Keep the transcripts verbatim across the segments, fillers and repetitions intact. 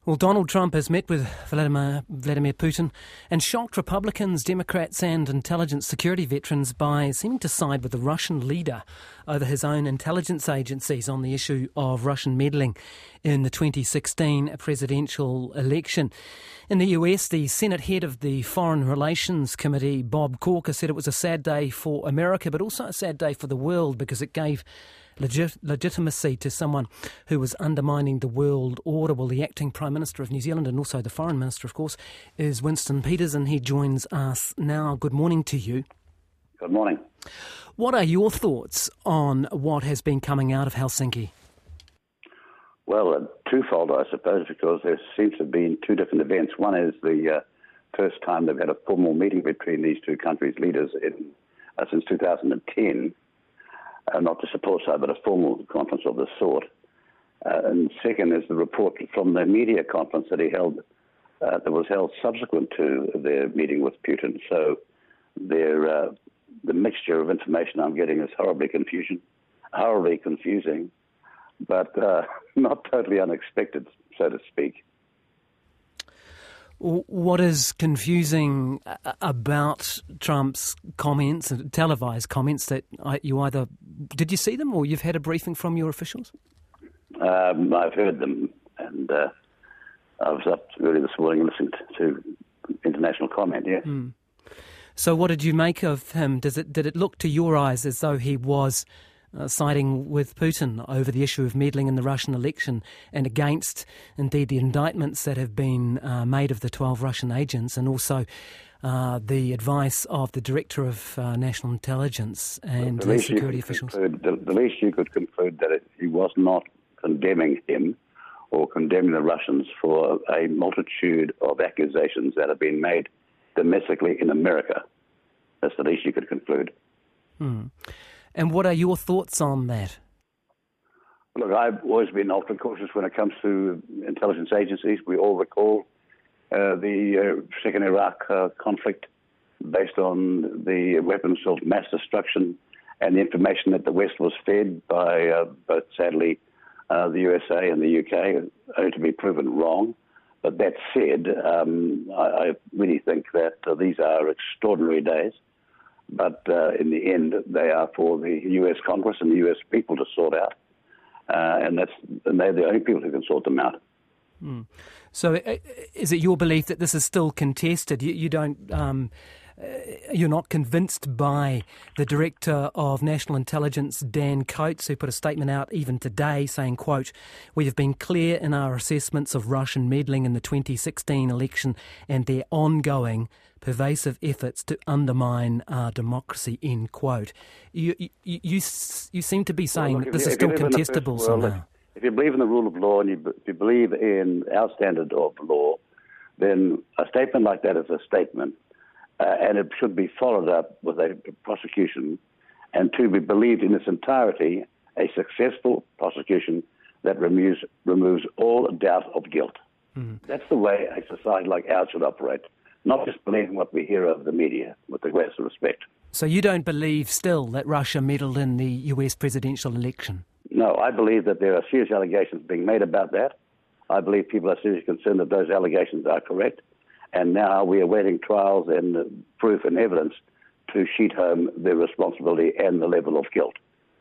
Well, Donald Trump has met with Vladimir, Vladimir Putin and shocked Republicans, Democrats and intelligence security veterans by seeming to side with the Russian leader over his own intelligence agencies on the issue of Russian meddling in the twenty sixteen presidential election. In the U S, the Senate head of the Foreign Relations Committee, Bob Corker, said it was a sad day for America, but also a sad day for the world because it gave legit- legitimacy to someone who was undermining the world order. Well, the acting Prime Minister of New Zealand and also the Foreign Minister, of course, is Winston Peters, and he joins us now. Good morning to you. Good morning. What are your thoughts on what has been coming out of Helsinki? Well, uh, twofold, I suppose, because there seems to have been two different events. One is the uh, first time they've had a formal meeting between these two countries' leaders in, uh, since two thousand ten, uh, not just a pulsar, but a formal conference of this sort. Uh, and second is the report from the media conference that he held, uh, that was held subsequent to their meeting with Putin. So their, uh, the mixture of information I'm getting is horribly confusion, horribly confusing, but uh, not totally unexpected, so to speak. What is confusing about Trump's comments, televised comments, that you either, did you see them or you've had a briefing from your officials? Um, I've heard them, and uh, I was up early this morning listening to international comment, yeah. Mm. So what did you make of him? Does it, did it look to your eyes as though he was Uh, siding with Putin over the issue of meddling in the Russian election and against, indeed, the indictments that have been uh, made of the twelve Russian agents, and also uh, the advice of the Director of uh, National Intelligence and the security officials? Conclude, the, the least you could conclude that it, he was not condemning him or condemning the Russians for a multitude of accusations that have been made domestically in America. That's the least you could conclude. Hmm. And what are your thoughts on that? Look, I've always been ultra cautious when it comes to intelligence agencies. We all recall uh, the uh, second Iraq uh, conflict based on the weapons of mass destruction and the information that the West was fed by uh, both, sadly, uh, the U S A and the U K, only to be proven wrong. But that said, um, I, I really think that uh, these are extraordinary days. But uh, in the end, they are for the U S Congress and the U S people to sort out, uh, and that's and they're the only people who can sort them out. Mm. So, uh, is it your belief that this is still contested? You, you don't, um, uh, you're not convinced by the Director of National Intelligence, Dan Coats, who put a statement out even today saying, quote, "We have been clear in our assessments of Russian meddling in the twenty sixteen election and their ongoing pervasive efforts to undermine our democracy," end quote. You you, you, you seem to be saying well, look, that this you, is still contestable somehow. If you believe in the rule of law and you, if you believe in our standard of law, then a statement like that is a statement, uh, and it should be followed up with a prosecution, and to be believed in its entirety, a successful prosecution that removes, removes all doubt of guilt. Mm. That's the way a society like ours should operate. Not just believing what we hear of the media, with the greatest respect. So you don't believe still that Russia meddled in the U S presidential election? No, I believe that there are serious allegations being made about that. I believe people are seriously concerned that those allegations are correct. And now we are awaiting trials and uh, proof and evidence to sheet home the responsibility and the level of guilt.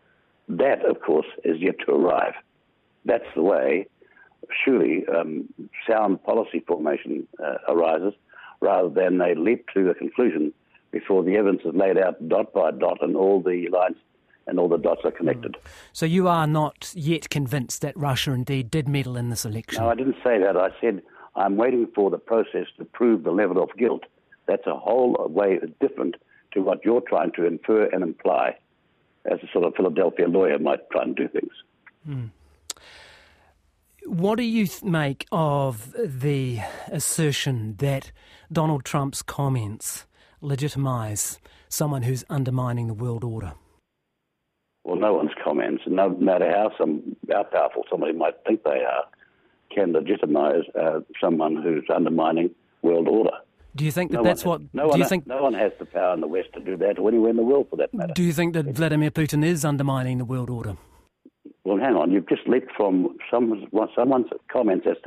That, of course, is yet to arrive. That's the way, surely, um, sound policy formation uh, arises, rather than they leap to a conclusion before the evidence is laid out dot by dot and all the lines and all the dots are connected. Mm. So you are not yet convinced that Russia indeed did meddle in this election? No, I didn't say that. I said I'm waiting for the process to prove the level of guilt. That's a whole way different to what you're trying to infer and imply, as a sort of Philadelphia lawyer might try and do things. Mm. What do you make of the assertion that Donald Trump's comments legitimise someone who's undermining the world order? Well, no one's comments, no matter how some how powerful somebody might think they are, can legitimise uh, someone who's undermining world order. Do you think that no that's one, what? No do one, you think? No one has the power in the West to do that, or anywhere in the world for that matter. Do you think that Vladimir Putin is undermining the world order? Well, hang on. You've just leaped from some, someone's comments as to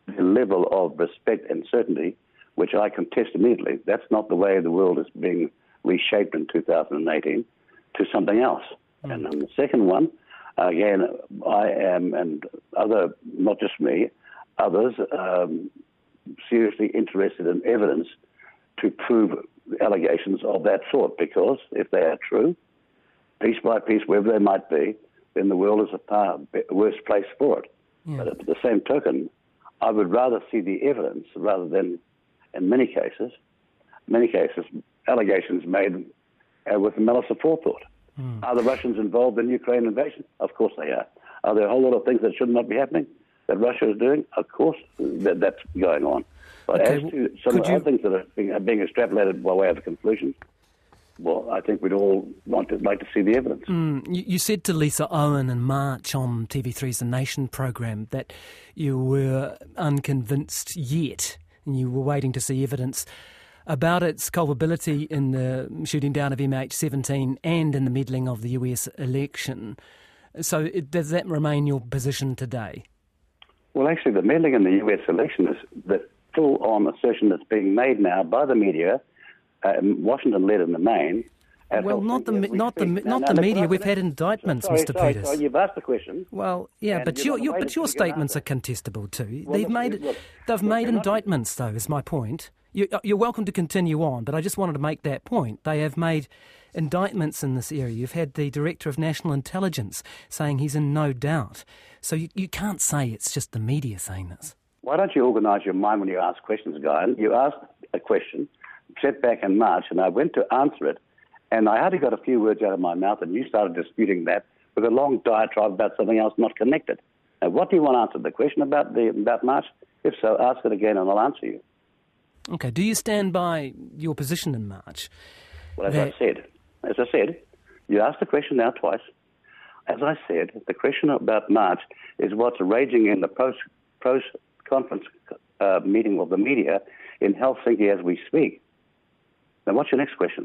the level of respect and certainty, which I contest immediately. That's not the way the world is being reshaped in two thousand eighteen to something else. Mm. And then the second one, again, I am, and other, not just me, others, um, seriously interested in evidence to prove allegations of that sort, because if they are true, piece by piece, wherever they might be, then the world is a far worse place for it. Yeah. But at the same token, I would rather see the evidence rather than, in many cases, many cases, allegations made uh, with malice aforethought. Mm. Are the Russians involved in the Ukraine invasion? Of course they are. Are there a whole lot of things that should not be happening that Russia is doing? Of course that, that's going on. But okay, as to some of the other things that are being, are being extrapolated by way of conclusions, well, I think we'd all want to, like to see the evidence. Mm, you, you said to Lisa Owen in March on T V three's The Nation programme that you were unconvinced yet, and you were waiting to see evidence about its culpability in the shooting down of M H seventeen and in the meddling of the U S election. So it, does that remain your position today? Well, actually, the meddling in the U S election is the full-on assertion that's being made now by the media, uh, Washington-led in the main. Well, not the not the not the media. We've had indictments, sorry, Mister sorry, Peters. Sorry, you've asked the question. Well, yeah, but your, your but your statements are contestable too. Well, they've made look, they've look, made not, indictments, though. Is my point. You, you're welcome to continue on, but I just wanted to make that point. They have made indictments in this area. You've had the Director of National Intelligence saying he's in no doubt. So you, you can't say it's just the media saying this. Why don't you organise your mind when you ask questions, Guy? You asked a question, set back in March, and I went to answer it, and I hardly got a few words out of my mouth, and you started disputing that with a long diatribe about something else not connected. Now, what do you want answered? The question about the about March? If so, ask it again, and I'll answer you. Okay. Do you stand by your position in March? Well, as that... I said, as I said, you asked the question now twice. As I said, the question about March is what's raging in the post post conference uh, meeting of the media in Helsinki as we speak. Now, what's your next question?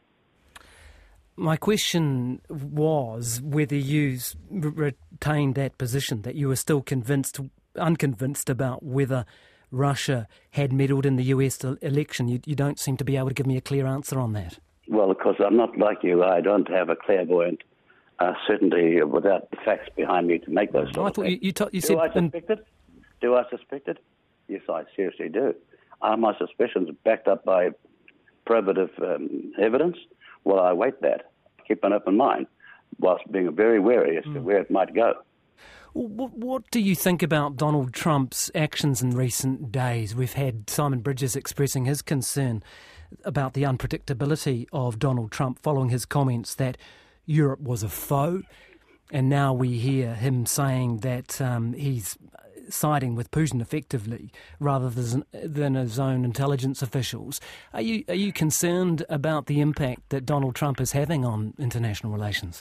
My question was whether you retained that position, that you were still convinced, unconvinced about whether Russia had meddled in the U S election. You, you don't seem to be able to give me a clear answer on that. Well, of course, I'm not like you. I don't have a clairvoyant uh, certainty without the facts behind me to make those. Oh, I thought you, you, t- you said. Do I suspect it? Do I suspect it? Yes, I seriously do. Are my suspicions backed up by probative um, evidence? Well, I await that. Keep an open mind, whilst being very wary as to mm. where it might go. What, what do you think about Donald Trump's actions in recent days? We've had Simon Bridges expressing his concern about the unpredictability of Donald Trump following his comments that Europe was a foe, and now we hear him saying that um, he's siding with Putin effectively rather than, than his own intelligence officials. Are you are you concerned about the impact that Donald Trump is having on international relations?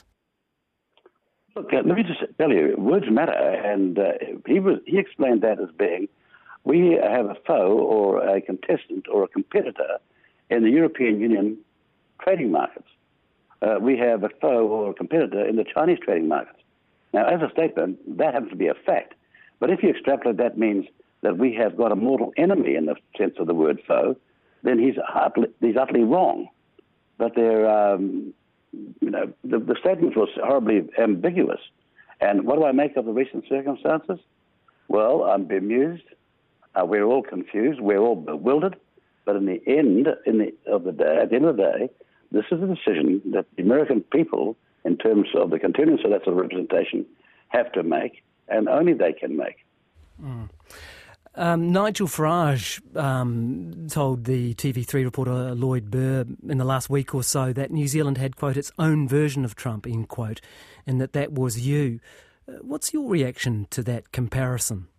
Look, uh, let me just tell you, words matter, and uh, he was he explained that as being, we have a foe or a contestant or a competitor in the European Union trading markets. Uh, we have a foe or a competitor in the Chinese trading markets. Now, as a statement, that happens to be a fact. But if you extrapolate, that means that we have got a mortal enemy in the sense of the word foe, then he's utterly, he's utterly wrong. But they're, um, you know, the, the statement was horribly ambiguous. And what do I make of the recent circumstances? Well, I'm bemused. Uh, we're all confused. We're all bewildered. But in the end in the, of the day, at the end of the day, this is a decision that the American people, in terms of the continuance of that sort of representation, have to make. And only they can make. Mm. Um, Nigel Farage um, told the T V three reporter Lloyd Burr in the last week or so that New Zealand had, quote, its own version of Trump, end quote, and that that was you. Uh, what's your reaction to that comparison?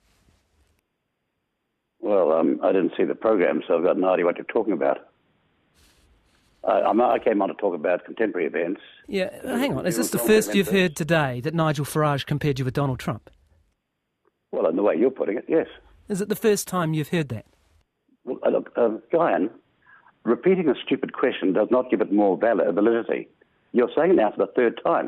Well, um, I didn't see the program, so I've got no idea what you're talking about. I, I came on to talk about contemporary events. Yeah, hang on. Is this the first you've heard today that Nigel Farage compared you with Donald Trump? Well, in the way you're putting it, yes. Is it the first time you've heard that? Well, uh, look, uh, Guyan, repeating a stupid question does not give it more validity. You're saying it now for the third time.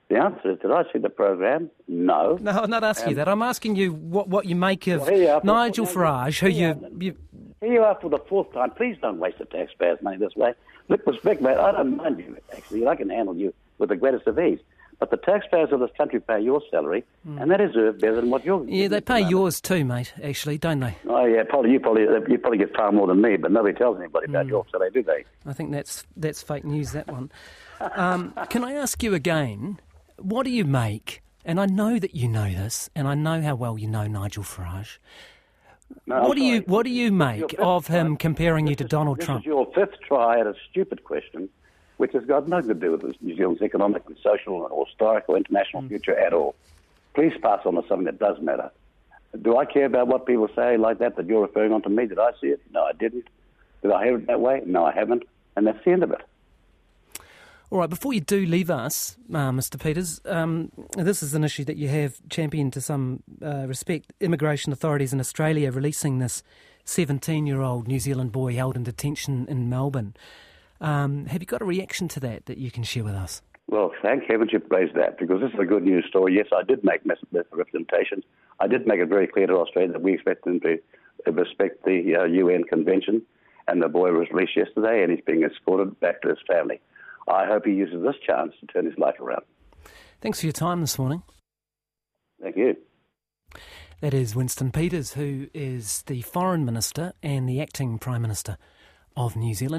The answer is, did I see the program? No. No, I'm not asking um, you that. I'm asking you what, what you make of well, Nigel Farage, who you, you... Here you are for the fourth time. Please don't waste the taxpayers' money this way. Look, respect, mate, I don't mind you, actually. I can handle you with the greatest of ease. But the taxpayers of this country pay your salary, mm. and they deserve better than what you're... Yeah, they pay yours too, mate, actually, don't they? Oh, yeah, probably you probably you probably get far more than me, but nobody tells anybody about mm. your salary, do they? I think that's that's fake news, that one. Um, can I ask you again, what do you make, and I know that you know this, and I know how well you know Nigel Farage, no, what do you what do you make of him comparing you to is, Donald this Trump? This is your fifth try at a stupid question, which has got nothing to do with New Zealand's economic and social or historic or international mm. future at all. Please pass on to something that does matter. Do I care about what people say like that, that you're referring on to me? Did I see it? No, I didn't. Did I hear it that way? No, I haven't. And that's the end of it. All right, before you do leave us, uh, Mister Peters, um, this is an issue that you have championed to some uh, respect. Immigration authorities in Australia releasing this seventeen-year-old New Zealand boy held in detention in Melbourne. Um, have you got a reaction to that that you can share with us? Well, thank heavens you raised that, because this is a good news story. Yes, I did make misrepresentations. I did make it very clear to Australia that we expect them to respect the uh, U N Convention, and the boy was released yesterday, and he's being escorted back to his family. I hope he uses this chance to turn his life around. Thanks for your time this morning. Thank you. That is Winston Peters, who is the Foreign Minister and the Acting Prime Minister of New Zealand.